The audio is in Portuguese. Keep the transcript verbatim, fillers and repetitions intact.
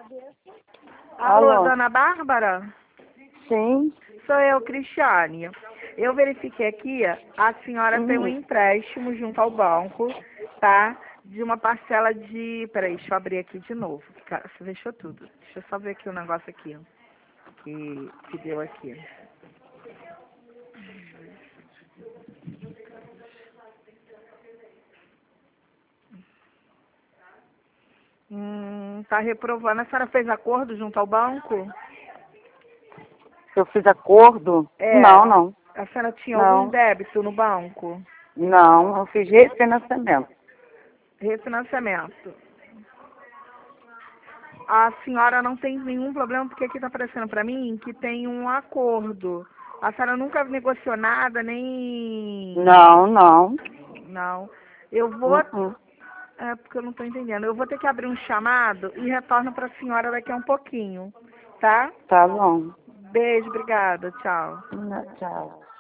Alô, Alô? dona Bárbara? Sim. Sou eu, Cristiane. Eu verifiquei aqui, a senhora tem um Hum. empréstimo junto ao banco, tá? De uma parcela de... Peraí, deixa eu abrir aqui de novo. Cara, você deixou tudo. Deixa eu só ver aqui o negócio aqui, ó, que, que deu aqui. Hum, tá reprovando. A senhora fez acordo junto ao banco? Se eu fiz acordo? É. Não, não. A senhora tinha algum Não. débito no banco? Não, eu fiz refinanciamento. Refinanciamento. A senhora não tem nenhum problema, porque aqui está aparecendo para mim que tem um acordo. A senhora nunca negociou nada, nem... Não, não. Não. Eu vou... Uhum. É porque eu não estou entendendo. Eu vou ter que abrir um chamado e retorno para a senhora daqui a um pouquinho, tá? Tá bom. Beijo, obrigada, tchau. Tchau.